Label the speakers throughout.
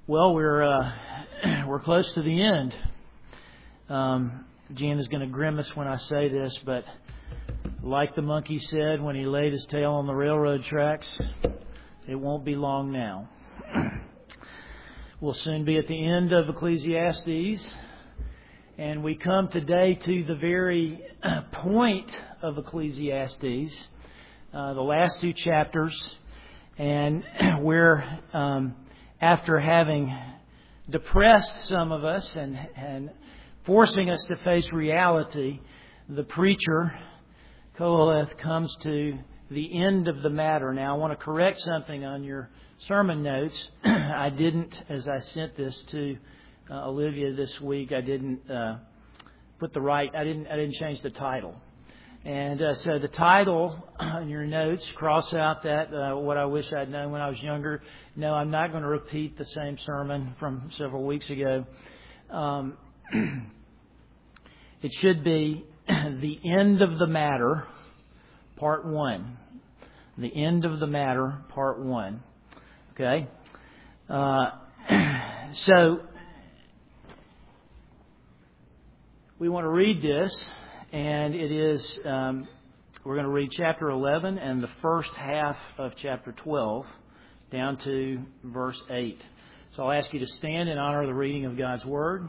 Speaker 1: Well, we're close to the end. Jan is going to grimace when I say this, but like the monkey said when he laid his tail on the railroad tracks, it won't be long now. We'll soon be at the end of Ecclesiastes, and we come today to the very point of Ecclesiastes, the last two chapters, and we're after having depressed some of us and forcing us to face reality, the preacher, Koheleth, comes to the end of the matter. Now, I want to correct something on your sermon notes. I didn't, as I sent this to Olivia this week, I didn't put the right, I didn't change the title. And so the title in your notes, cross out that, what I wish I'd known when I was younger. No, I'm not going to repeat the same sermon from several weeks ago. It should be the end of the matter, part 1. The end of the matter, part 1. Okay? So, we want to read this. And it is, we're going to read chapter 11 and the first half of chapter 12 down to verse 8. So I'll ask you to stand in honor of the reading of God's Word.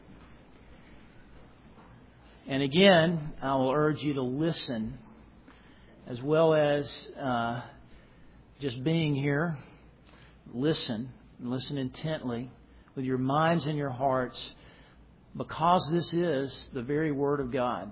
Speaker 1: And again, I will urge you to listen as well as just being here. Listen intently with your minds and your hearts, because this is the very Word of God.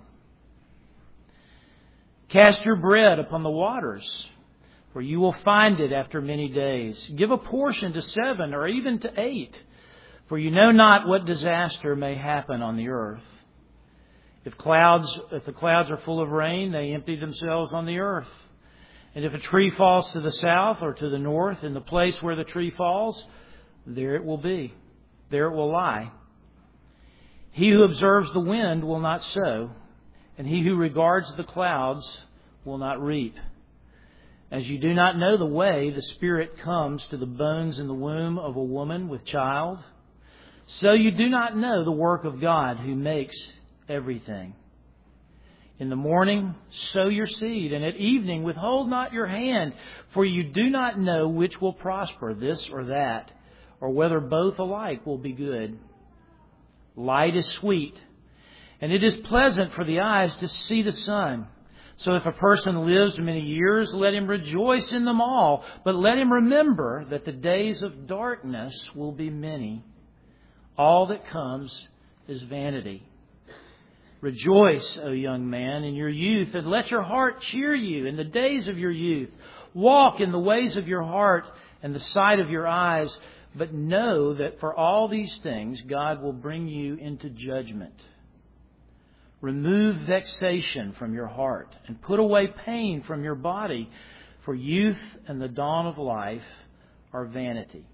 Speaker 1: Cast your bread upon the waters, for you will find it after many days. Give a portion to 7 or even to 8, for you know not what disaster may happen on the earth. If the clouds are full of rain, they empty themselves on the earth. And if a tree falls to the south or to the north, in the place where the tree falls, there it will be. There it will lie. He who observes the wind will not sow, and he who regards the clouds will not reap. As you do not know the way the Spirit comes to the bones in the womb of a woman with child, so you do not know the work of God who makes everything. In the morning sow your seed, and at evening withhold not your hand, for you do not know which will prosper, this or that, or whether both alike will be good. Light is sweet, and it is pleasant for the eyes to see the sun. So if a person lives many years, let him rejoice in them all. But let him remember that the days of darkness will be many. All that comes is vanity. Rejoice, O young man, in your youth, and let your heart cheer you in the days of your youth. Walk in the ways of your heart and the sight of your eyes. But know that for all these things, God will bring you into judgment. Remove vexation from your heart and put away pain from your body, for youth and the dawn of life are vanity.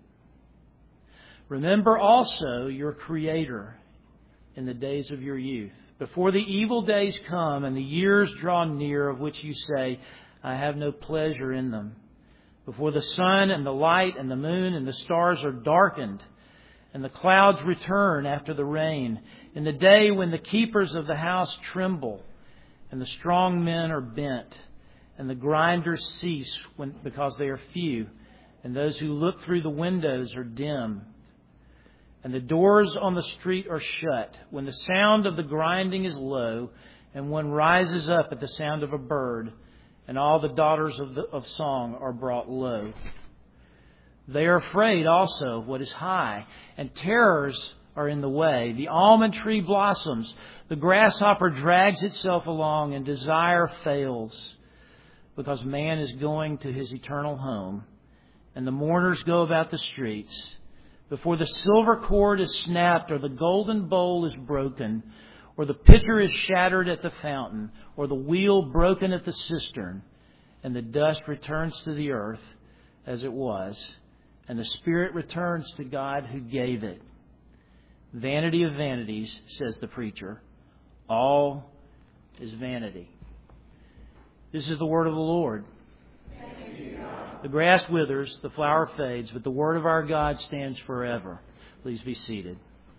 Speaker 1: Remember also your Creator in the days of your youth, before the evil days come and the years draw near of which you say, I have no pleasure in them. Before the sun and the light and the moon and the stars are darkened, and the clouds return after the rain, in the day when the keepers of the house tremble, and the strong men are bent, and the grinders cease because they are few, and those who look through the windows are dim, and the doors on the street are shut, when the sound of the grinding is low, and one rises up at the sound of a bird, and all the daughters of song are brought low. They are afraid also of what is high, and terrors are in the way. The almond tree blossoms, the grasshopper drags itself along, and desire fails, because man is going to his eternal home, and the mourners go about the streets. Before the silver cord is snapped, or the golden bowl is broken, or the pitcher is shattered at the fountain, or the wheel broken at the cistern, and the dust returns to the earth as it was, and the Spirit returns to God who gave it. Vanity of vanities, says the preacher. All is vanity. This is the word of the Lord.
Speaker 2: Thank you, God.
Speaker 1: The grass withers, the flower fades, but the word of our God stands forever. Please be seated.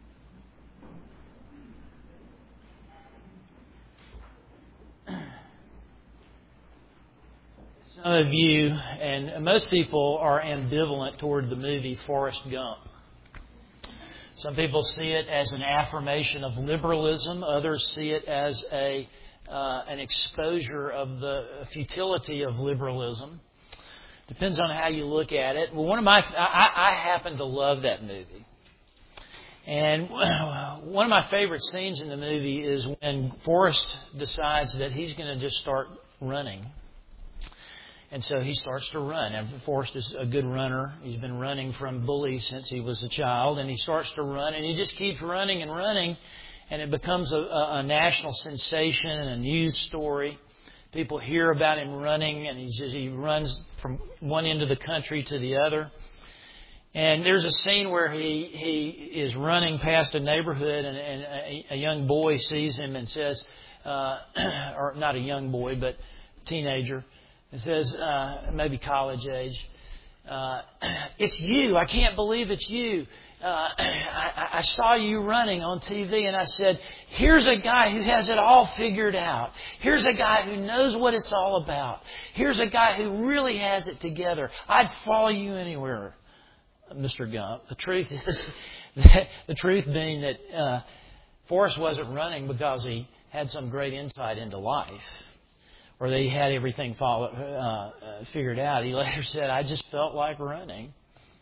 Speaker 1: Some of you, and most people, are ambivalent toward the movie Forrest Gump. Some people see it as an affirmation of liberalism. Others see it as an exposure of the futility of liberalism. Depends on how you look at it. Well, I happen to love that movie. And one of my favorite scenes in the movie is when Forrest decides that he's going to just start running. And so he starts to run. And Forrest is a good runner. He's been running from bullies since he was a child. And he starts to run, and he just keeps running and running. And it becomes a national sensation and a news story. People hear about him running, and he runs from one end of the country to the other. And there's a scene where he is running past a neighborhood, and a young boy sees him and says, or not a young boy, but teenager, and says, maybe college age, "It's you. I can't believe it's you. I saw you running on TV," and I said, "Here's a guy who has it all figured out. Here's a guy who knows what it's all about. Here's a guy who really has it together. I'd follow you anywhere, Mr. Gump." The truth is, the truth being that Forrest wasn't running because he had some great insight into life, or that he had everything figured out. He later said, "I just felt like running."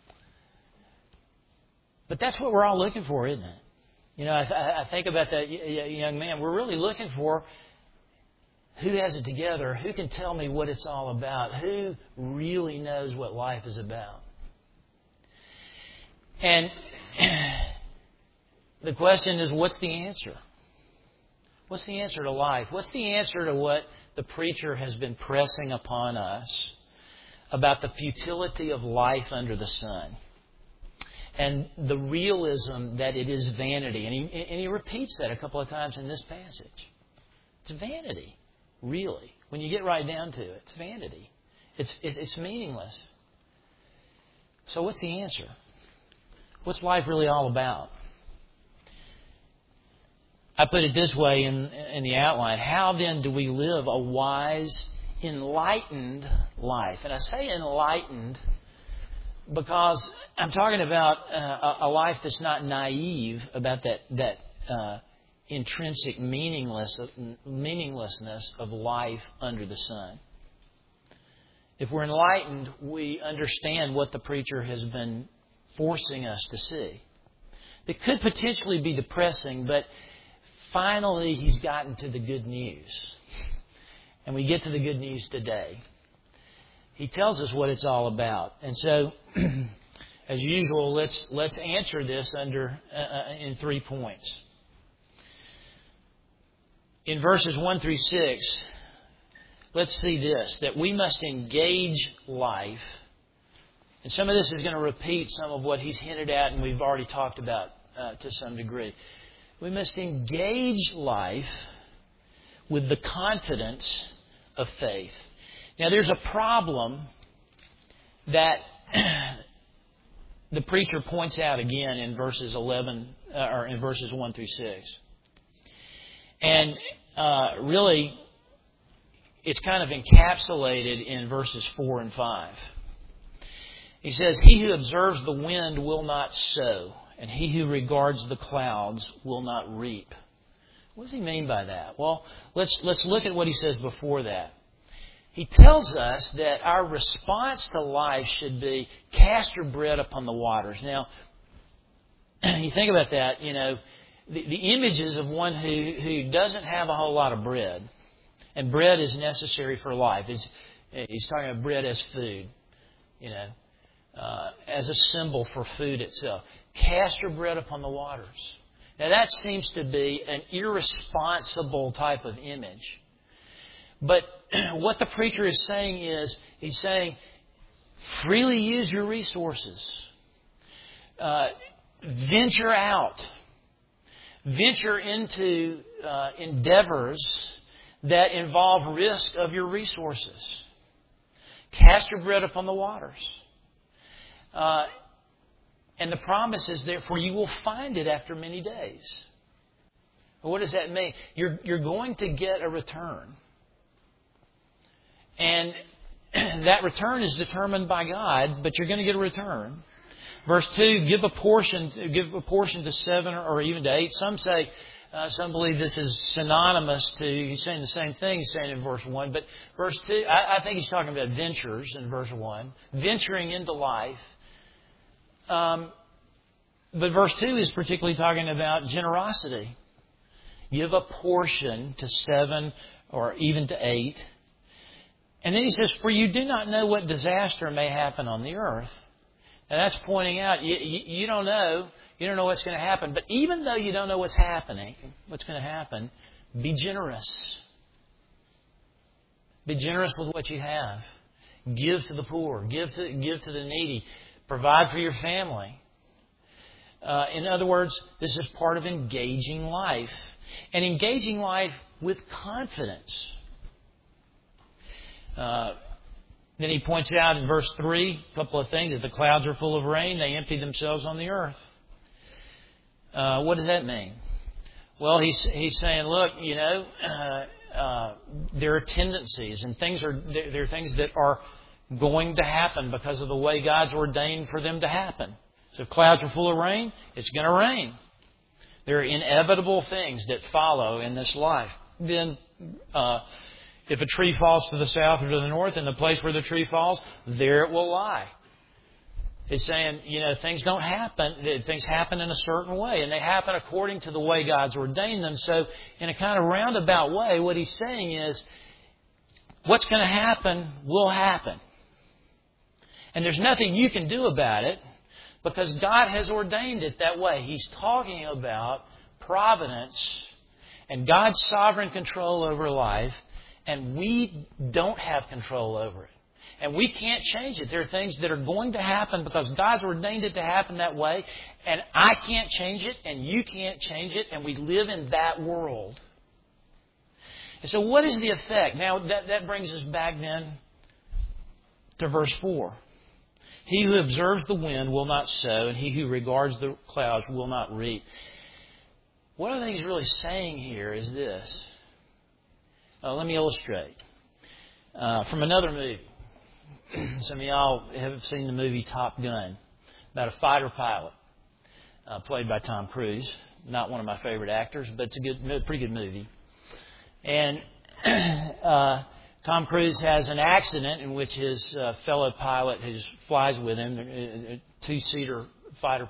Speaker 1: But that's what we're all looking for, isn't it? You know, I think about that young man. We're really looking for who has it together, who can tell me what it's all about, who really knows what life is about. And the question is, what's the answer? What's the answer to life? What's the answer to what the preacher has been pressing upon us about the futility of life under the sun? And the realism that it is vanity. And he repeats that a couple of times in this passage. It's vanity, really. When you get right down to it, it's vanity. It's meaningless. So what's the answer? What's life really all about? I put it this way in the outline. How then do we live a wise, enlightened life? And I say enlightened because I'm talking about a life that's not naive about that intrinsic meaninglessness of life under the sun. If we're enlightened, we understand what the preacher has been forcing us to see. It could potentially be depressing, but finally he's gotten to the good news. And we get to the good news today. He tells us what it's all about. And so, as usual, let's answer this in 3 points. In verses 1 through 6, let's see this, that we must engage life. And some of this is going to repeat some of what he's hinted at and we've already talked about to some degree. We must engage life with the confidence of faith. Now, there's a problem that the preacher points out again in verses 11 or in verses 1 through 6, and really, it's kind of encapsulated in verses 4 and 5. He says, "He who observes the wind will not sow, and he who regards the clouds will not reap." What does he mean by that? Well, let's look at what he says before that. He tells us that our response to life should be, cast your bread upon the waters. Now, you think about that, you know, the images of one who doesn't have a whole lot of bread. And bread is necessary for life. He's talking about bread as food, you know, as a symbol for food itself. Cast your bread upon the waters. Now, that seems to be an irresponsible type of image. But what the preacher is saying is, he's saying, freely use your resources. Venture out. Venture into endeavors that involve risk of your resources. Cast your bread upon the waters. And the promise is, therefore, you will find it after many days. Well, what does that mean? You're going to get a return. And that return is determined by God, but you're going to get a return. Verse 2, give a portion to 7 or even to 8. Some believe this is synonymous to, he's saying the same thing he's saying in verse 1. But verse 2, I think he's talking about ventures in verse 1. Venturing into life. But verse 2 is particularly talking about generosity. Give a portion to 7 or even to 8. And then he says, for you do not know what disaster may happen on the earth. And that's pointing out, you don't know. You don't know what's going to happen. But even though you don't know what's going to happen, be generous. Be generous with what you have. Give to the poor. Give to the needy. Provide for your family. In other words, this is part of engaging life. And engaging life with confidence. Then he points out in verse 3 a couple of things. If the clouds are full of rain, they empty themselves on the earth. What does that mean? Well, he's saying, look, there are tendencies and there are things that are going to happen because of the way God's ordained for them to happen. So if clouds are full of rain, it's going to rain. There are inevitable things that follow in this life. Then, if a tree falls to the south or to the north, in the place where the tree falls, there it will lie. It's saying, things don't happen. Things happen in a certain way, and they happen according to the way God's ordained them. So, in a kind of roundabout way, what he's saying is, what's going to happen will happen. And there's nothing you can do about it because God has ordained it that way. He's talking about providence and God's sovereign control over life, and we don't have control over it. And we can't change it. There are things that are going to happen because God's ordained it to happen that way. And I can't change it, and you can't change it, and we live in that world. And so what is the effect? Now, that brings us back then to verse 4. He who observes the wind will not sow, and he who regards the clouds will not reap. What I think he's really saying here is this. Let me illustrate. From another movie. Some of y'all have seen the movie Top Gun, about a fighter pilot played by Tom Cruise. Not one of my favorite actors, but it's a pretty good movie. And Tom Cruise has an accident in which his fellow pilot who flies with him, two-seater fighter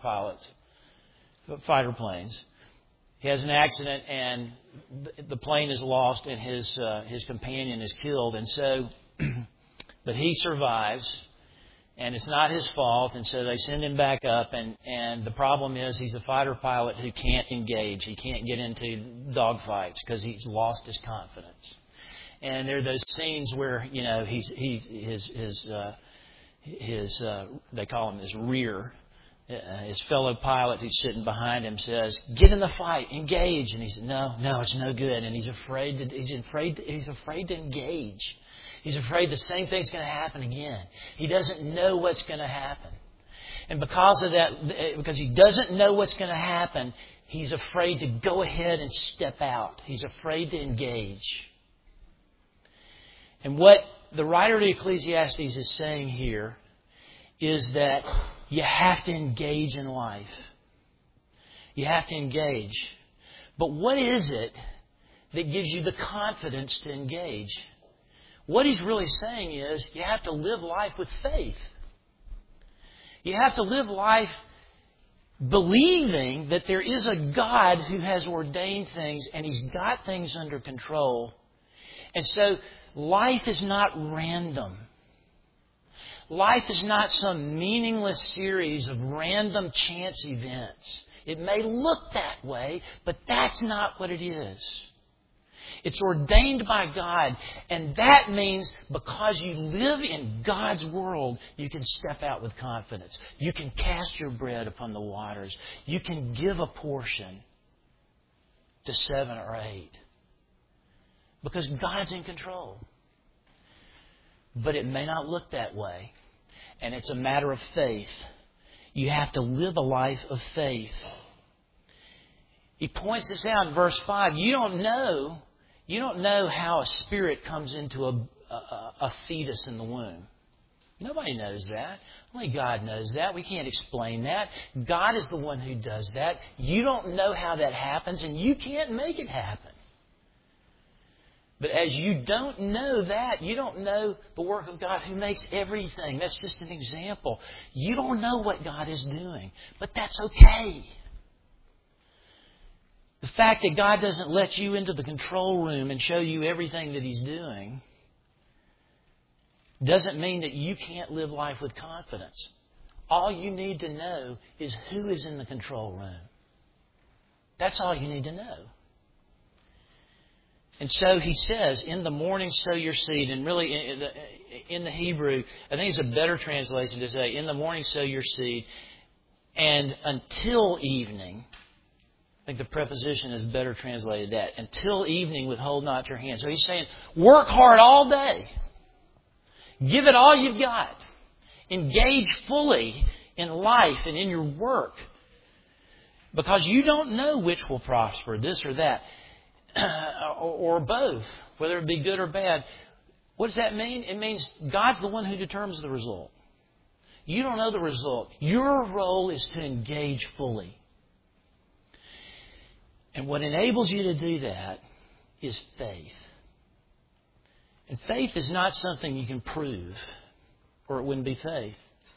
Speaker 1: planes. He has an accident and the plane is lost and his companion is killed. And so, but he survives and it's not his fault. And so they send him back up and the problem is he's a fighter pilot who can't engage. He can't get into dogfights because he's lost his confidence. And there are those scenes where, they call him his rear. His fellow pilot who's sitting behind him says, "Get in the fight, engage." And he said, "No, it's no good." And he's afraid to engage. He's afraid the same thing's going to happen again. He doesn't know what's going to happen. And because of that, because he doesn't know what's going to happen, he's afraid to go ahead and step out. He's afraid to engage. And what the writer of Ecclesiastes is saying here is that you have to engage in life. You have to engage. But what is it that gives you the confidence to engage? What he's really saying is you have to live life with faith. You have to live life believing that there is a God who has ordained things and He's got things under control. And so life is not random. Life is not some meaningless series of random chance events. It may look that way, but that's not what it is. It's ordained by God, and that means because you live in God's world, you can step out with confidence. You can cast your bread upon the waters. You can give a portion to 7 or 8 because God's in control. But it may not look that way. And it's a matter of faith. You have to live a life of faith. He points this out in verse 5. You don't know how a spirit comes into a fetus in the womb. Nobody knows that. Only God knows that. We can't explain that. God is the one who does that. You don't know how that happens, and you can't make it happen. But as you don't know that, you don't know the work of God who makes everything. That's just an example. You don't know what God is doing. But that's okay. The fact that God doesn't let you into the control room and show you everything that He's doing doesn't mean that you can't live life with confidence. All you need to know is who is in the control room. That's all you need to know. And so he says, in the morning sow your seed. And really, in the Hebrew, I think it's a better translation to say, in the morning sow your seed. And until evening, I think the preposition is better translated that. Until evening, withhold not your hand. So he's saying, work hard all day. Give it all you've got. Engage fully in life and in your work. Because you don't know which will prosper, this or that. Or both, whether it be good or bad. What does that mean? It means God's the one who determines the result. You don't know the result. Your role is to engage fully. And what enables you to do that is faith. And faith is not something you can prove, or it wouldn't be faith.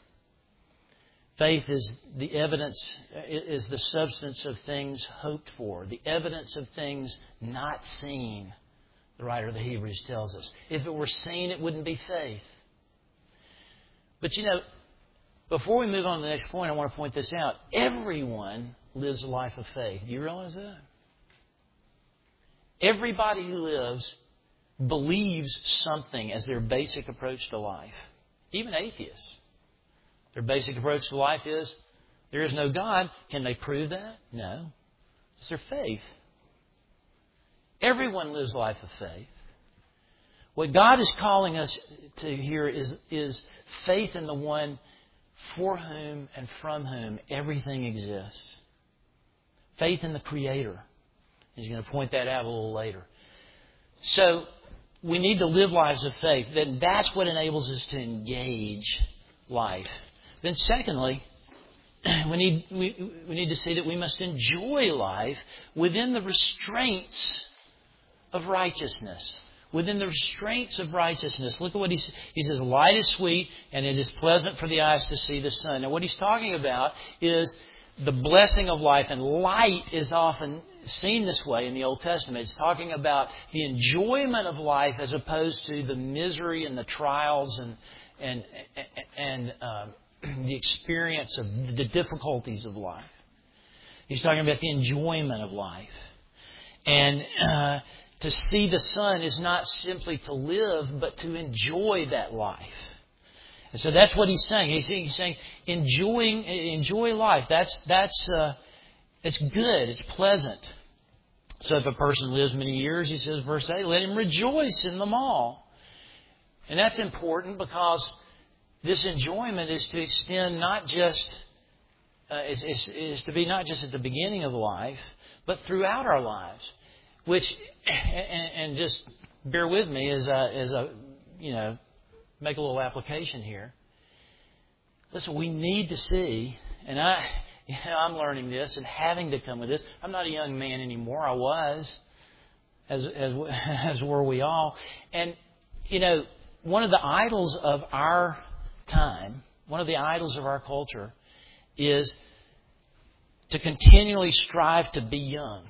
Speaker 1: Faith is the evidence, is the substance of things hoped for, the evidence of things not seen, the writer of the Hebrews tells us. If it were seen, it wouldn't be faith. But before we move on to the next point, I want to point this out. Everyone lives a life of faith. Do you realize that? Everybody who lives believes something as their basic approach to life. Even atheists. Their basic approach to life is, there is no God. Can they prove that? No. It's their faith. Everyone lives a life of faith. What God is calling us to here is faith in the one for whom and from whom everything exists. Faith in the Creator. He's going to point that out a little later. So, we need to live lives of faith. Then that's what enables us to engage life. Then secondly, we need to see that we must enjoy life within the restraints of righteousness. Within the restraints of righteousness. Look at what he says. Light is sweet and it is pleasant for the eyes to see the sun. Now what he's talking about is the blessing of life. And light is often seen this way in the Old Testament. It's talking about the enjoyment of life as opposed to the misery and the trials and the experience of the difficulties of life. He's talking about the enjoyment of life. And to see the sun is not simply to live, but to enjoy that life. And so that's what he's saying. He's saying enjoy life. It's good. It's pleasant. So if a person lives many years, he says, verse 8, let him rejoice in them all. And that's important because this enjoyment is to extend not just, is to be not just at the beginning of life, but throughout our lives. Which, and just bear with me as I make a little application here. Listen, we need to see, and I'm learning this and having to come with this. I'm not a young man anymore. I was, as were we all. And, one of the idols of our time, one of the idols of our culture is to continually strive to be young.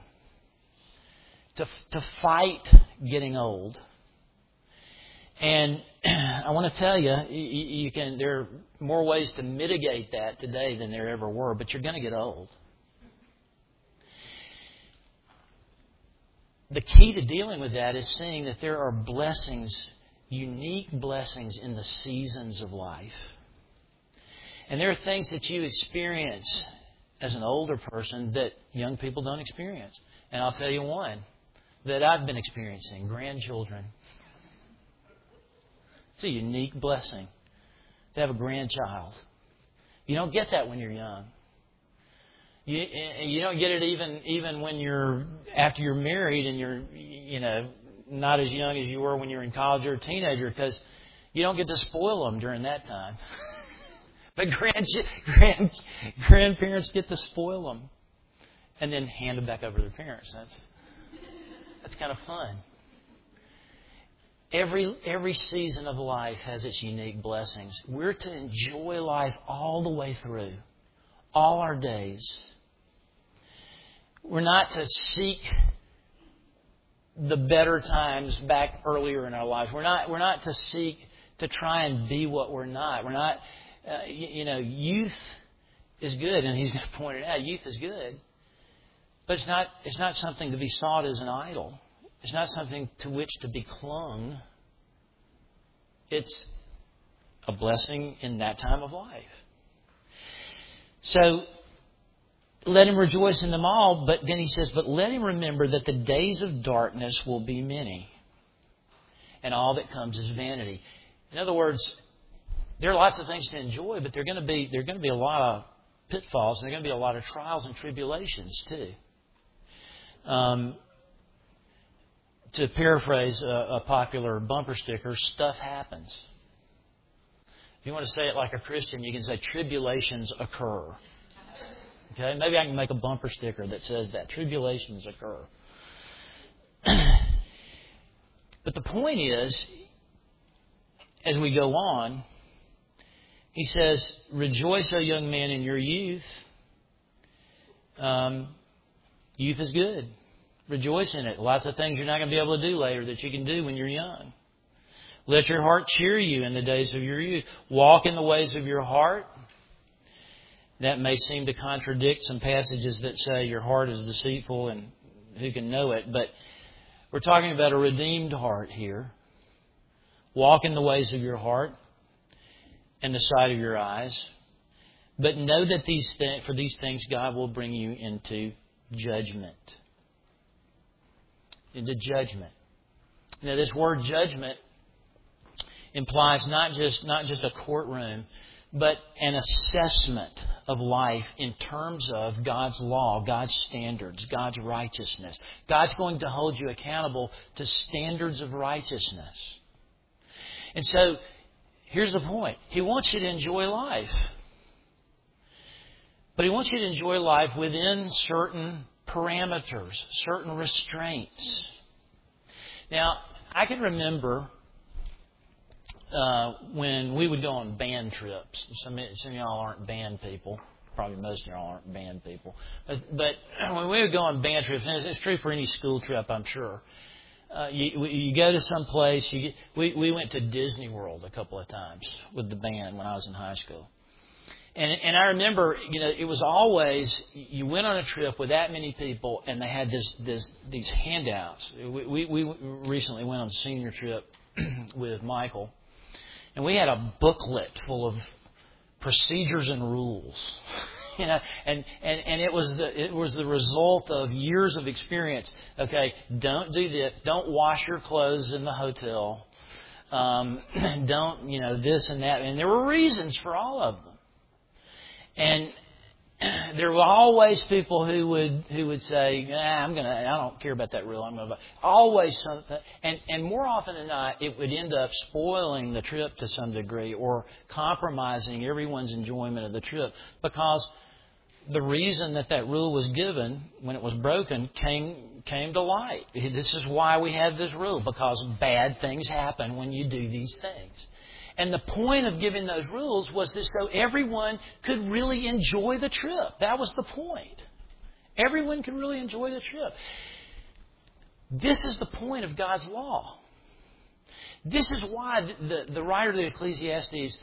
Speaker 1: To fight getting old. And I want to tell you, there are more ways to mitigate that today than there ever were, but you're going to get old. The key to dealing with that is seeing that there are blessings, unique blessings in the seasons of life. And there are things that you experience as an older person that young people don't experience. And I'll tell you one that I've been experiencing, grandchildren. It's a unique blessing to have a grandchild. You don't get that when you're young. You don't get it even when after you're married and you're not as young as you were when you were in college or a teenager, because you don't get to spoil them during that time. But grandparents get to spoil them and then hand them back over to their parents. That's kind of fun. Every season of life has its unique blessings. We're to enjoy life all the way through, all our days. We're not to seek the better times back earlier in our lives. We're not to seek to try and be what we're not. We're not, youth is good, and he's going to point it out. Youth is good, but it's not something to be sought as an idol. It's not something to which to be clung. It's a blessing in that time of life. So, let him rejoice in them all, but then he says, but let him remember that the days of darkness will be many, and all that comes is vanity. In other words, there are lots of things to enjoy, but there are going to be a lot of pitfalls, and there are going to be a lot of trials and tribulations too. To paraphrase a popular bumper sticker, stuff happens. If you want to say it like a Christian, you can say tribulations occur. Okay, maybe I can make a bumper sticker that says that. Tribulations occur. But the point is, as we go on, he says, rejoice, O young man, in your youth. Youth is good. Rejoice in it. Lots of things you're not going to be able to do later that you can do when you're young. Let your heart cheer you in the days of your youth. Walk in the ways of your heart. That may seem to contradict some passages that say your heart is deceitful and who can know it. But we're talking about a redeemed heart here. Walk in the ways of your heart and the sight of your eyes. But know that for these things God will bring you into judgment. Into judgment. Now, this word judgment implies not just a courtroom, but an assessment of life in terms of God's law, God's standards, God's righteousness. God's going to hold you accountable to standards of righteousness. And so, here's the point. He wants you to enjoy life. But He wants you to enjoy life within certain parameters, certain restraints. Now, I can remember when we would go on band trips. Some of y'all aren't band people. Probably most of y'all aren't band people. But when we would go on band trips, and it's true for any school trip, I'm sure. You go to some place. We went to Disney World a couple of times with the band when I was in high school. And I remember, it was always, you went on a trip with that many people and they had these handouts. We recently went on a senior trip with Michael, and we had a booklet full of procedures and rules. And it was the result of years of experience. Okay, don't do this. Don't wash your clothes in the hotel. Don't, this and that. And there were reasons for all of them. And there were always people who would say, I don't care about that rule. Always something. And more often than not, it would end up spoiling the trip to some degree or compromising everyone's enjoyment of the trip, because the reason that rule was given when it was broken came to light. This is why we have this rule, because bad things happen when you do these things. And the point of giving those rules was that so everyone could really enjoy the trip. That was the point. Everyone could really enjoy the trip. This is the point of God's law. This is why the writer of Ecclesiastes,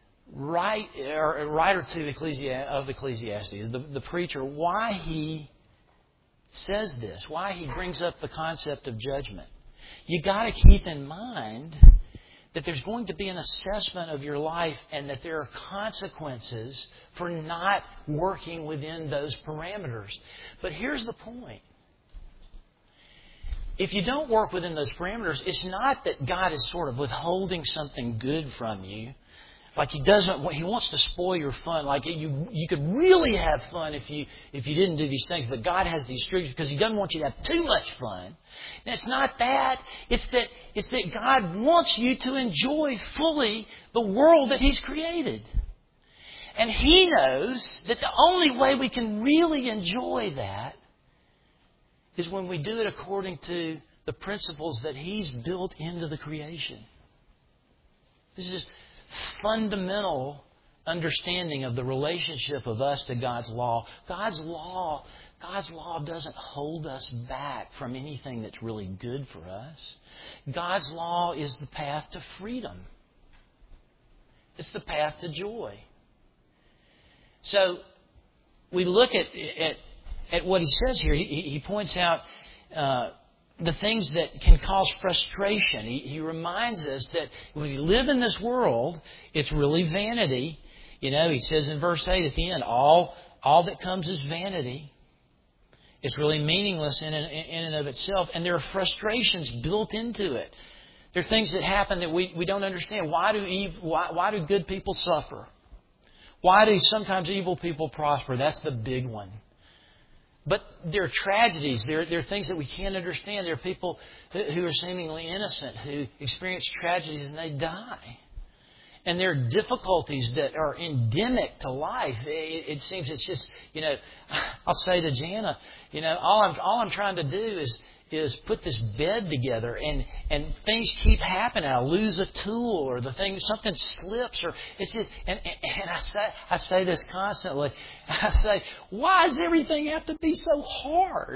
Speaker 1: the preacher, why he says this, why he brings up the concept of judgment. You got to keep in mind that there's going to be an assessment of your life and that there are consequences for not working within those parameters. But here's the point. if you don't work within those parameters, it's not that God is sort of withholding something good from you. Like He wants to spoil your fun. Like you could really have fun if you didn't do these things. But God has these restrictions because He doesn't want you to have too much fun. And it's not that. It's that God wants you to enjoy fully the world that He's created. And He knows that the only way we can really enjoy that is when we do it according to the principles that He's built into the creation. This is fundamental understanding of the relationship of us to God's law. God's law doesn't hold us back from anything that's really good for us. God's law is the path to freedom. It's the path to joy. So we look at what he says here. He points out the things that can cause frustration. He reminds us that when we live in this world, it's really vanity. He says in verse 8 at the end, all that comes is vanity. It's really meaningless in and of itself. And there are frustrations built into it. There are things that happen that we don't understand. Why do good people suffer? Why do sometimes evil people prosper? That's the big one. But there are tragedies. There are things that we can't understand. There are people who are seemingly innocent who experience tragedies and they die. And there are difficulties that are endemic to life. It seems it's just, I'll say to Jana, all I'm trying to do is put this bed together and things keep happening. I lose a tool or something slips or it's just, and I say this constantly. I say, why does everything have to be so hard?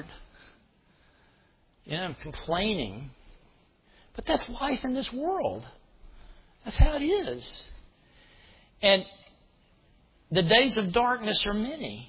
Speaker 1: I'm complaining. But that's life in this world. That's how it is. And the days of darkness are many.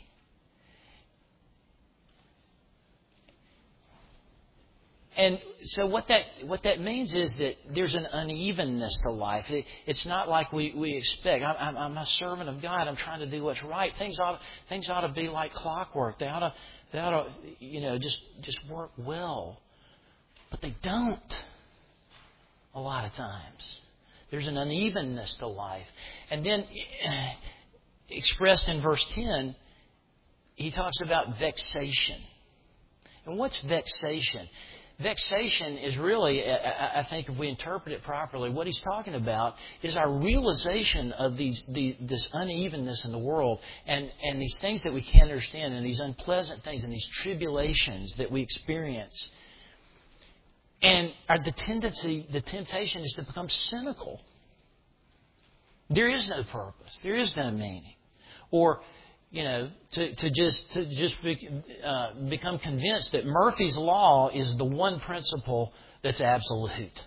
Speaker 1: And so what that means is that there's an unevenness to life. It's not like we expect. I'm a servant of God. I'm trying to do what's right. Things ought to be like clockwork. They ought to just work well. But they don't a lot of times. There's an unevenness to life. And then expressed in verse 10, he talks about vexation. And what's vexation? Vexation is really, I think if we interpret it properly, what he's talking about is our realization of this unevenness in the world and these things that we can't understand and these unpleasant things and these tribulations that we experience. And the temptation is to become cynical. There is no purpose. There is no meaning. Or, to just become convinced that Murphy's Law is the one principle that's absolute.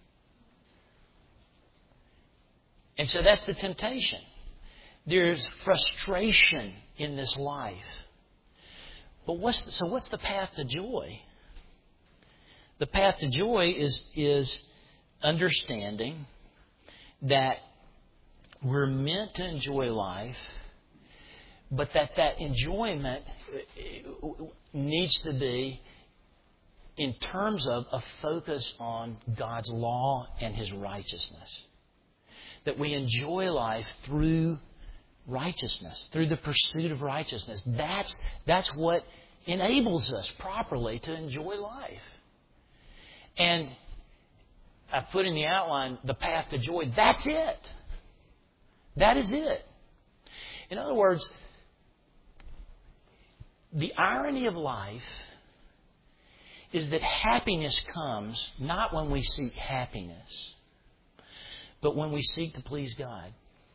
Speaker 1: And so that's the temptation. There's frustration in this life. But what's the path to joy? The path to joy is understanding that we're meant to enjoy life, but that enjoyment needs to be in terms of a focus on God's law and His righteousness. That we enjoy life through righteousness, through the pursuit of righteousness. That's what enables us properly to enjoy life. And I put in the outline the path to joy. That's it. That is it. In other words, the irony of life is that happiness comes not when we seek happiness, but when we seek to please God.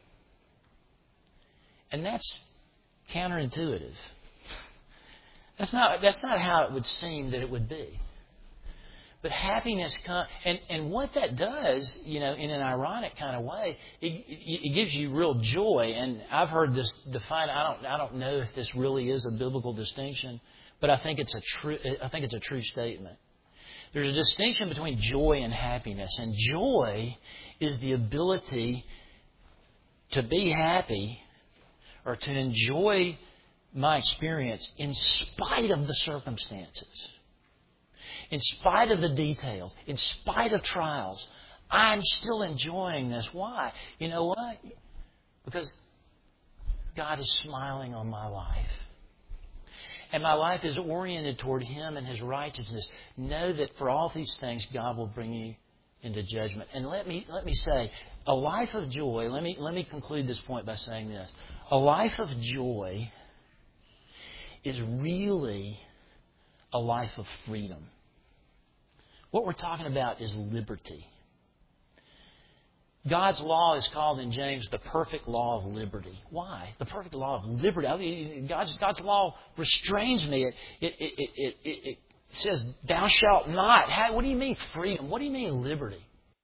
Speaker 1: And that's counterintuitive. That's not how it would seem that it would be. But happiness comes, and what that does, in an ironic kind of way, it gives you real joy. And I've heard this defined. I don't know if this really is a biblical distinction, but I think it's a true statement. There's a distinction between joy and happiness, and joy is the ability to be happy or to enjoy my experience in spite of the circumstances. In spite of the details, in spite of trials, I'm still enjoying this. Why? You know what? Because God is smiling on my life. And my life is oriented toward Him and His righteousness. Know that for all these things, God will bring you into judgment. And let me say, a life of joy, let me conclude this point by saying this. A life of joy is really a life of freedom. What we're talking about is liberty. God's law is called in James the perfect law of liberty. Why? The perfect law of liberty. I mean, God's law restrains me. It says, thou shalt not. What do you mean freedom? What do you mean liberty?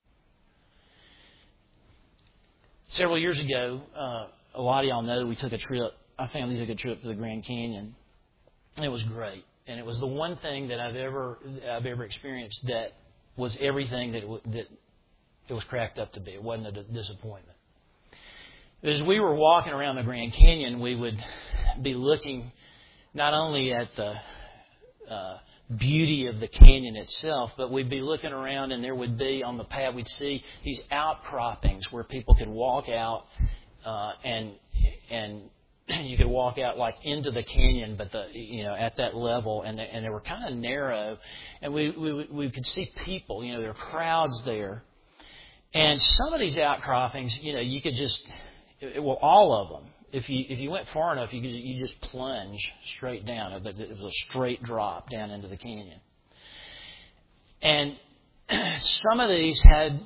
Speaker 1: Several years ago, a lot of y'all know we took a trip. Our family took a trip to the Grand Canyon. And it was great. And it was the one thing that I've ever experienced that was everything that it was cracked up to be. It wasn't a disappointment. As we were walking around the Grand Canyon, we would be looking not only at the beauty of the canyon itself, but we'd be looking around and there would be on the path, we'd see these outcroppings where people could walk out and you could walk out like into the canyon, but at that level, and they were kind of narrow, and we could see people. There were crowds there. And some of these outcroppings, you could just, all of them. If you went far enough, you just plunge straight down. It was a straight drop down into the canyon. And some of these had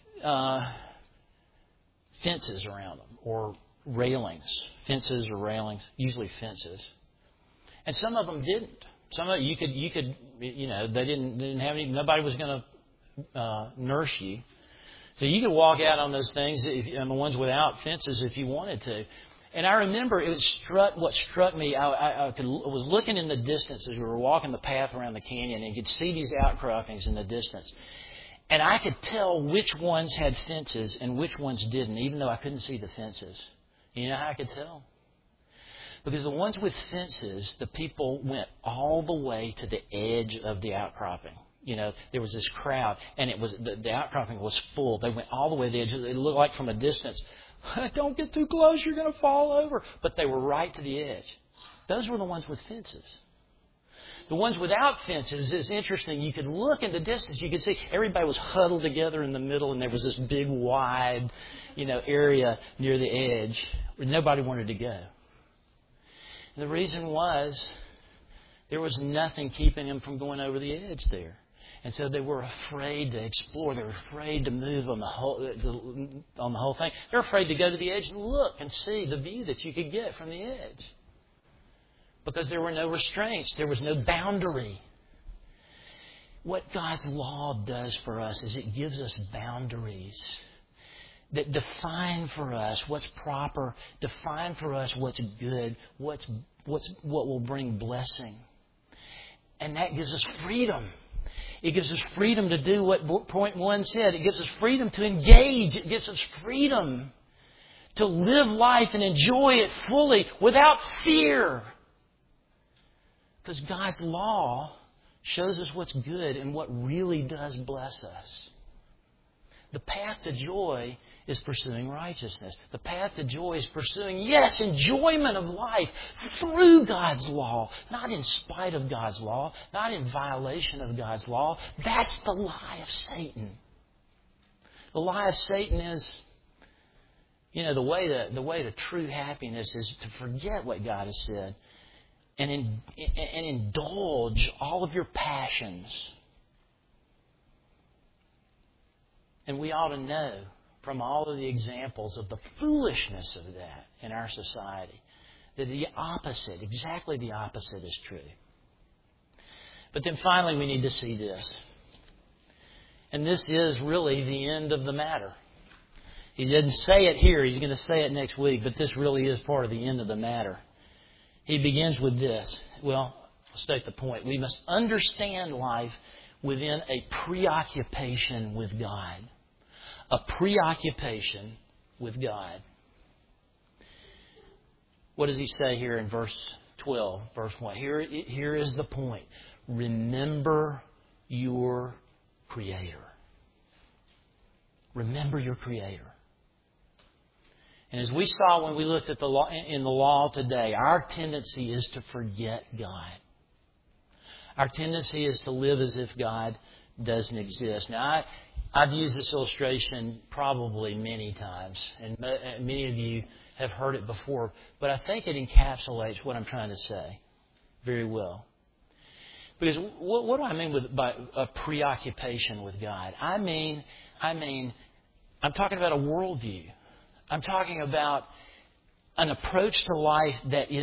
Speaker 1: fences around them, or fences or railings, usually fences. And some of them didn't. Some of you could, they didn't have any. Nobody was going to nurse you. So you could walk out on those things, on the ones without fences, if you wanted to. And I remember what struck me. I was looking in the distance as we were walking the path around the canyon, and you could see these outcroppings in the distance. And I could tell which ones had fences and which ones didn't, even though I couldn't see the fences. You know how I could tell? Because the ones with fences, the people went all the way to the edge of the outcropping. There was this crowd, and it was the outcropping was full. They went all the way to the edge. It looked like from a distance, don't get too close, you're going to fall over. But they were right to the edge. Those were the ones with fences. The ones without fences is interesting. You could look in the distance. You could see everybody was huddled together in the middle, and there was this big, wide, area near the edge where nobody wanted to go. And the reason was there was nothing keeping them from going over the edge there. And so they were afraid to explore. They were afraid to move on the whole thing. They're afraid to go to the edge and look and see the view that you could get from the edge. Because there were no restraints. There was no boundary. What God's law does for us is it gives us boundaries that define for us what's proper, define for us what's good, what will bring blessing. And that gives us freedom. It gives us freedom to do what point 1 said. It gives us freedom to engage. It gives us freedom to live life and enjoy it fully without fear. Because God's law shows us what's good and what really does bless us. The path to joy is pursuing righteousness. The path to joy is pursuing, enjoyment of life through God's law. Not in spite of God's law. Not in violation of God's law. That's the lie of Satan. The lie of Satan is, the way to true happiness is to forget what God has said and indulge all of your passions. And we ought to know from all of the examples of the foolishness of that in our society that exactly the opposite is true. But then finally we need to see this. And this is really the end of the matter. He didn't say it here. He's going to say it next week. But this really is part of the end of the matter. He begins with this. Well, I'll state the point. We must understand life within a preoccupation with God. A preoccupation with God. What does he say here in verse 12, verse 1? Here is the point. Remember
Speaker 2: your Creator. Remember your Creator. And as we saw when we looked at the law, in the law today, our tendency is to forget God. Our tendency is to live as if God doesn't exist. Now, I've used this illustration probably many times, and many of you have heard it before, but I think it encapsulates what I'm trying to say very well. Because what do I mean by a preoccupation with God? I mean, I'm talking about a worldview. I'm talking about an approach to life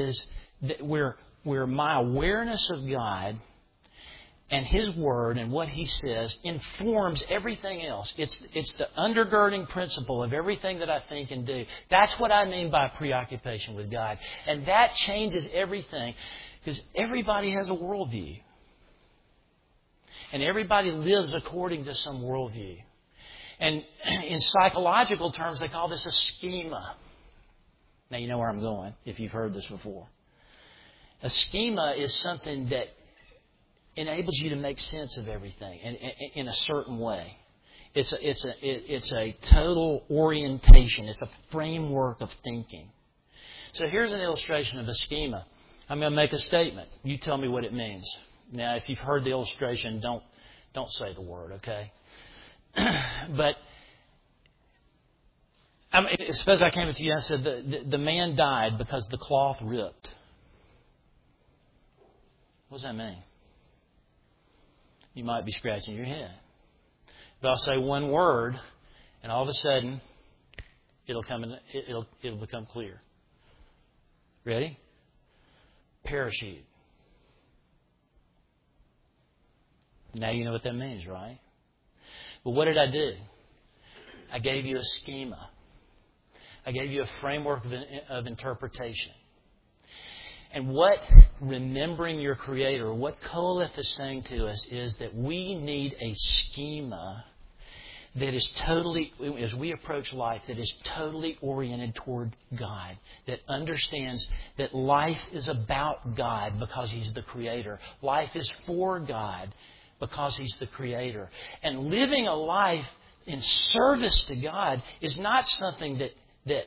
Speaker 2: where my awareness of God and His Word and what He says informs everything else. It's the undergirding principle of everything that I think and do. That's what I mean by preoccupation with God. And that changes everything, because everybody has a worldview. And everybody lives according to some worldview. And in psychological terms, they call this a schema. Now, you know where I'm going, if you've heard this before. A schema is something that enables you to make sense of everything in a certain way. It's a total orientation. It's a framework of thinking. So here's an illustration of a schema. I'm going to make a statement. You tell me what it means. Now, if you've heard the illustration, don't say the word, okay? But suppose I came with you and I said the man died because the cloth ripped. What does that mean? You might be scratching your head. But I'll say one word, and all of a sudden, it'll become clear. Ready? Parachute. Now you know what that means, right? But what did I do? I gave you a schema. I gave you a framework of interpretation. And what remembering your Creator, what Qoheleth is saying to us is that we need a schema that is totally, as we approach life, that is totally oriented toward God, that understands that life is about God because He's the Creator. Life is for God because He's the Creator. And living a life in service to God is not something that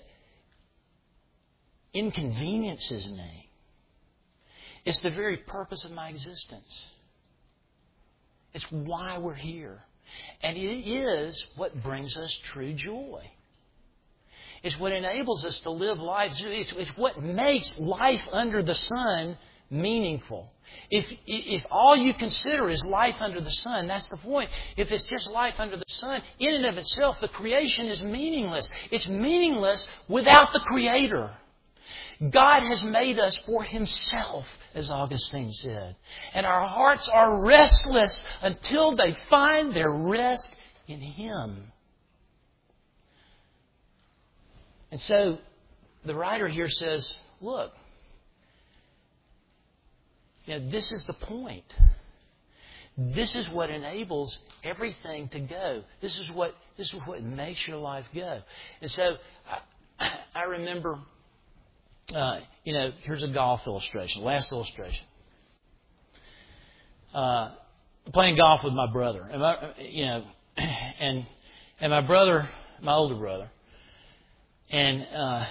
Speaker 2: inconveniences me. It's the very purpose of my existence. It's why we're here. And it is what brings us true joy. It's what enables us to live life. It's what makes life under the sun meaningful. If all you consider is life under the sun, that's the point. If it's just life under the sun, in and of itself, the creation is meaningless. It's meaningless without the Creator. God has made us for Himself, as Augustine said. And our hearts are restless until they find their rest in Him. And so the writer here says, look, this is the point. This is what enables everything to go. This is what makes your life go. And so I remember, here's a golf illustration. Last illustration. Playing golf with my brother, and my brother, my older brother, and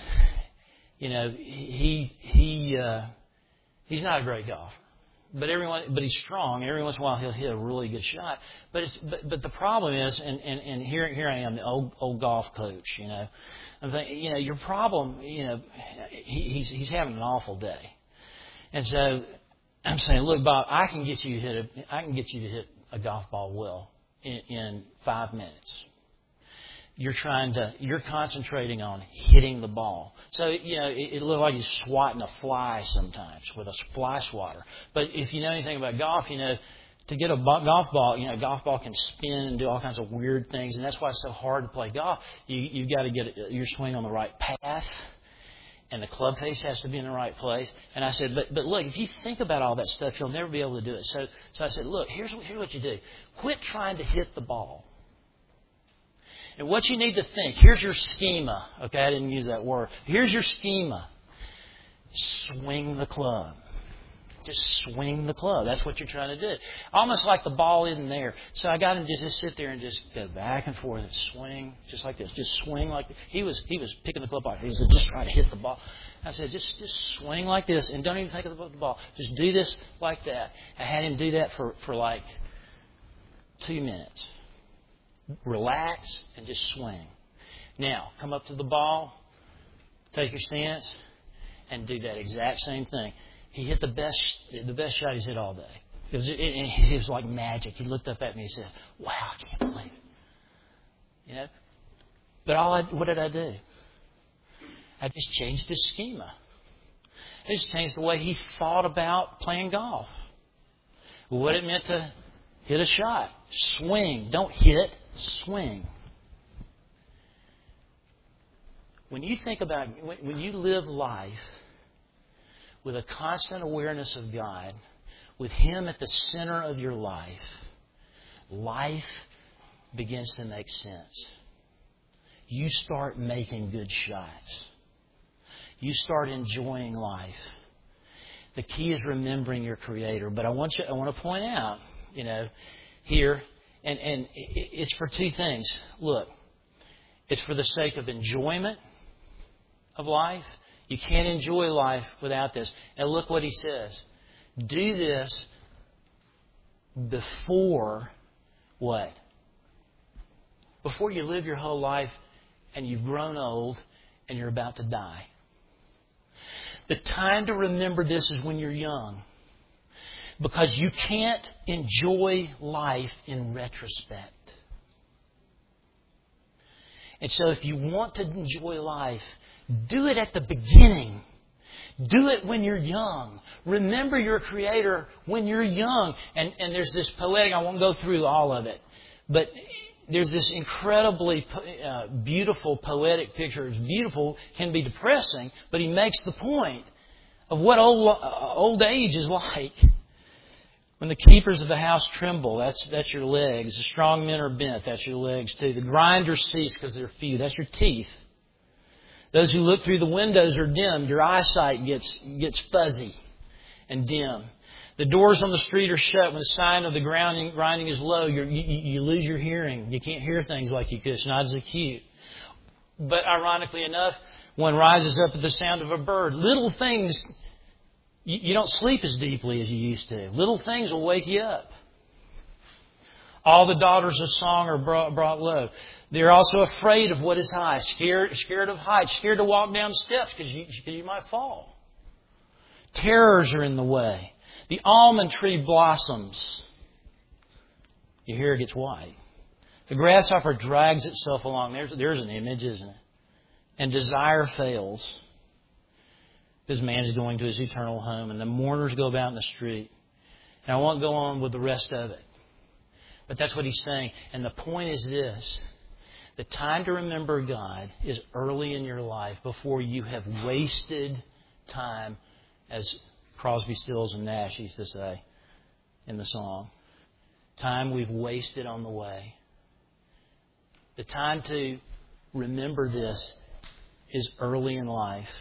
Speaker 2: he's not a great golfer. But he's strong. Every once in a while, he'll hit a really good shot. But the problem is, and here I am, the old golf coach. I'm thinking, your problem, he's having an awful day, and so I'm saying, look, Bob, I can get you to hit a golf ball well in 5 minutes. You're concentrating on hitting the ball. So, it looks like you're swatting a fly sometimes with a fly swatter. But if you know anything about golf, to get a golf ball, a golf ball can spin and do all kinds of weird things. And that's why it's so hard to play golf. You've got to get your swing on the right path. And the club face has to be in the right place. And I said, but look, if you think about all that stuff, you'll never be able to do it. So I said, look, here's what you do. Quit trying to hit the ball. And what you need to think, here's your schema. Okay, I didn't use that word. Here's your schema. Swing the club. just swing the club. That's what you're trying to do. Almost like the ball isn't there. So I got him to just sit there and just go back and forth and swing just like this. Just swing like this. He was picking the club out. He was just trying to hit the ball. I said, just swing like this and don't even think about the ball. Just do this like that. I had him do that for like 2 minutes. Relax and just swing. Now, come up to the ball, take your stance, and do that exact same thing. He hit the best shot he's hit all day. It was like magic. He looked up at me and said, "Wow, I can't believe it." You know? But what did I do? I just changed his schema. I just changed the way he thought about playing golf. What it meant to hit a shot. Swing. Don't hit. Swing. When you think about, when you live life with a constant awareness of God, with Him at the center of your life, life begins to make sense. You start making good shots. You start enjoying life. The key is remembering your Creator. But I want to point out, here, and it's for 2 things. Look, it's for the sake of enjoyment of life. You can't enjoy life without this. And look what he says. Do this before what? Before you live your whole life and you've grown old and you're about to die. The time to remember this is when you're young. Because you can't enjoy life in retrospect. And so if you want to enjoy life, do it at the beginning. Do it when you're young. Remember your Creator when you're young. And there's this poetic, I won't go through all of it, but there's this incredibly beautiful poetic picture. It's beautiful, can be depressing, but he makes the point of what old age is like. When the keepers of the house tremble, that's your legs. The strong men are bent, that's your legs too. The grinders cease because they're few, that's your teeth. Those who look through the windows are dimmed. Your eyesight gets fuzzy and dim. The doors on the street are shut. When the sign of the grinding is low, you lose your hearing. You can't hear things like you could. It's not as acute. But ironically enough, one rises up at the sound of a bird. Little things, you don't sleep as deeply as you used to. Little things will wake you up. All the daughters of song are brought low. They're also afraid of what is high, scared of heights, scared to walk down steps because you might fall. Terrors are in the way. The almond tree blossoms. Your hair gets white. The grasshopper drags itself along. There's an image, isn't it? And desire fails. Because man is going to his eternal home. And the mourners go about in the street. And I won't go on with the rest of it. But that's what he's saying. And the point is this. The time to remember God is early in your life before you have wasted time, as Crosby, Stills, and Nash used to say in the song. Time we've wasted on the way. The time to remember this is early in life.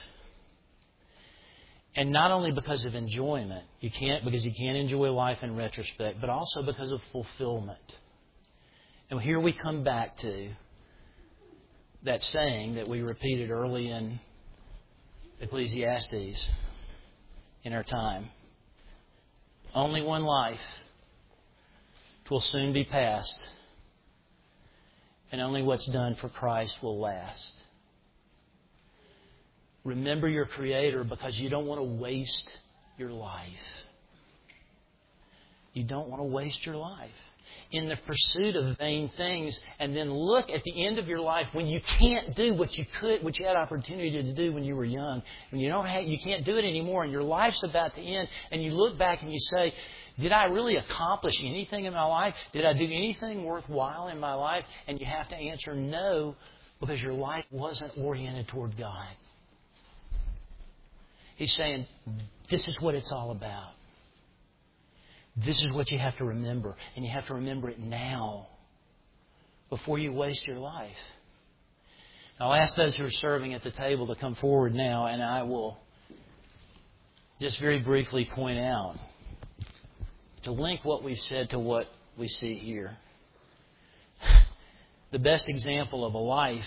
Speaker 2: And not only because of enjoyment, because you can't enjoy life in retrospect, but also because of fulfillment. And here we come back to that saying that we repeated early in Ecclesiastes in our time. Only one life. 'Twill soon be past. And only what's done for Christ will last. Remember your Creator because you don't want to waste your life. You don't want to waste your life in the pursuit of vain things, and then look at the end of your life when you can't do what you had opportunity to do when you were young, when you can't do it anymore, and your life's about to end, and you look back and you say, did I really accomplish anything in my life? Did I do anything worthwhile in my life? And you have to answer no, because your life wasn't oriented toward God. He's saying, this is what it's all about. This is what you have to remember. And you have to remember it now, before you waste your life. I'll ask those who are serving at the table to come forward now, and I will just very briefly point out, to link what we've said to what we see here. The best example of a life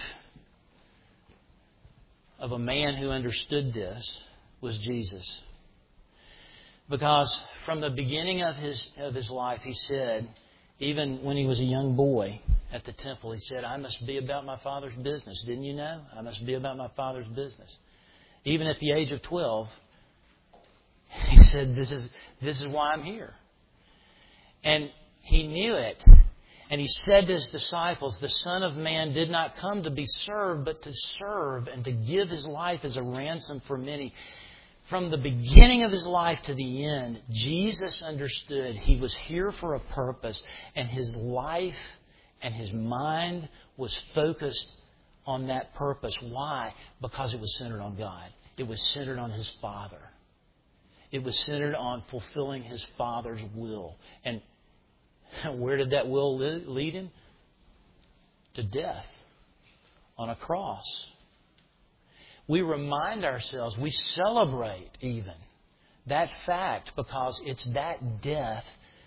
Speaker 2: of a man who understood this was Jesus. Because from the beginning of his life, he said, even when he was a young boy at the temple, he said, I must be about my Father's business. Didn't you know? I must be about my Father's business. Even at the age of 12, he said, this is why I'm here. And he knew it. And he said to his disciples, the Son of Man did not come to be served, but to serve and to give His life as a ransom for many. From the beginning of His life to the end, Jesus understood He was here for a purpose, and His life and His mind was focused on that purpose. Why? Because it was centered on God. It was centered on His Father. It was centered on fulfilling His Father's will. And where did that will lead Him? To death on a cross. We remind ourselves, we celebrate even that fact because it's that death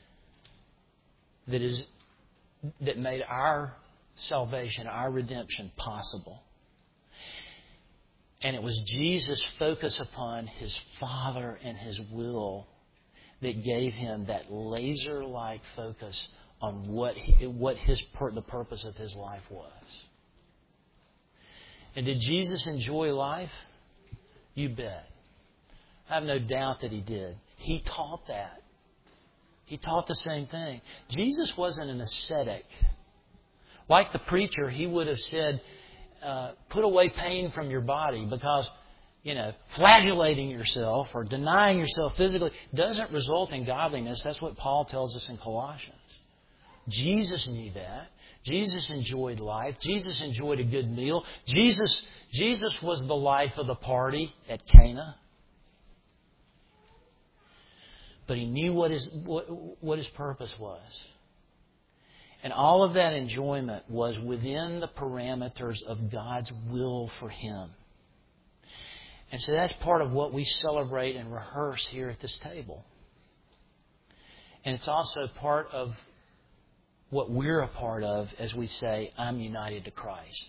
Speaker 2: that made our salvation, our redemption possible. And it was Jesus' focus upon His Father and His will that gave Him that laser-like focus on the purpose of His life was. And did Jesus enjoy life? You bet. I have no doubt that He did. He taught that. He taught the same thing. Jesus wasn't an ascetic. Like the preacher, he would have said, put away pain from your body because, flagellating yourself or denying yourself physically doesn't result in godliness. That's what Paul tells us in Colossians. Jesus knew that. Jesus enjoyed life. Jesus enjoyed a good meal. Jesus was the life of the party at Cana. But He knew what his purpose was. And all of that enjoyment was within the parameters of God's will for Him. And so that's part of what we celebrate and rehearse here at this table. And it's also part of what we're a part of as we say, I'm united to Christ.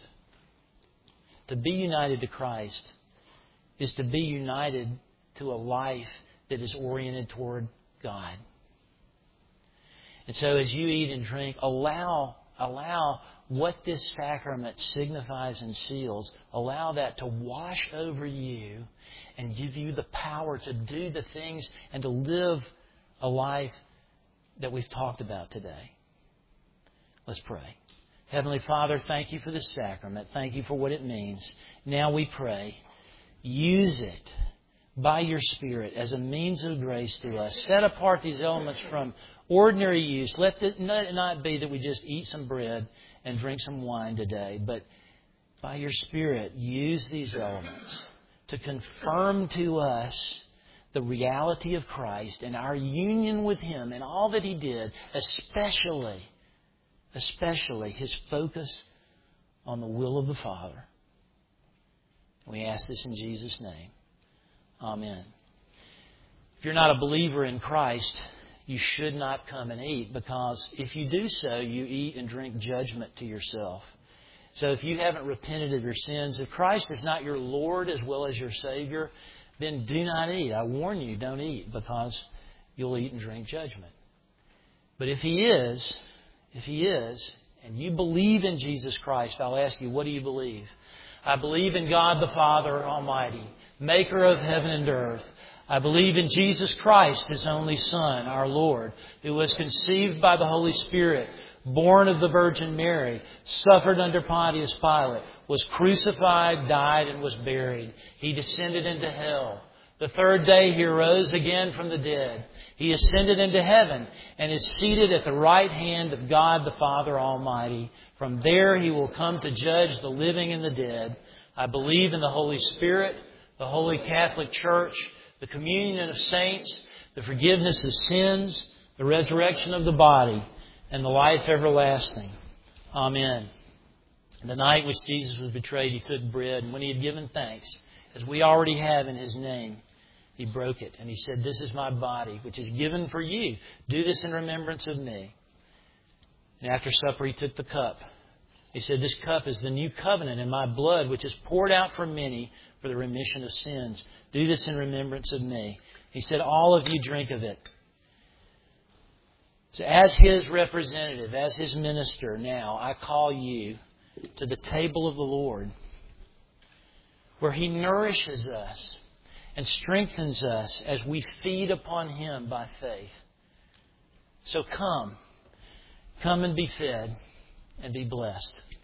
Speaker 2: To be united to Christ is to be united to a life that is oriented toward God. And so as you eat and drink, allow what this sacrament signifies and seals, allow that to wash over you and give you the power to do the things and to live a life that we've talked about today. Let's pray. Heavenly Father, thank You for this sacrament. Thank You for what it means. Now we pray, use it by Your Spirit as a means of grace to us. Set apart these elements from ordinary use. Let it not be that we just eat some bread and drink some wine today, but by Your Spirit, use these elements to confirm to us the reality of Christ and our union with Him and all that He did, especially His focus on the will of the Father. We ask this in Jesus' name. Amen. If you're not a believer in Christ, you should not come and eat, because if you do so, you eat and drink judgment to yourself. So if you haven't repented of your sins, if Christ is not your Lord as well as your Savior, then do not eat. I warn you, don't eat, because you'll eat and drink judgment. But if He is, and you believe in Jesus Christ, I'll ask you, what do you believe? I believe in God the Father Almighty, Maker of heaven and earth. I believe in Jesus Christ, His only Son, our Lord, who was conceived by the Holy Spirit, born of the Virgin Mary, suffered under Pontius Pilate, was crucified, died, and was buried. He descended into hell. The third day He arose again from the dead. He ascended into heaven and is seated at the right hand of God the Father Almighty. From there He will come to judge the living and the dead. I believe in the Holy Spirit, the Holy Catholic Church, the communion of saints, the forgiveness of sins, the resurrection of the body, and the life everlasting. Amen. The night which Jesus was betrayed, He took bread, and when He had given thanks, as we already have in His name, He broke it and He said, "This is my body, which is given for you. Do this in remembrance of me." And after supper, He took the cup. He said, "This cup is the new covenant in my blood, which is poured out for many for the remission of sins. Do this in remembrance of me." He said, "All of you drink of it." So as His representative, as His minister now, I call you to the table of the Lord, where He nourishes us and strengthens us as we feed upon Him by faith. So come and be fed and be blessed.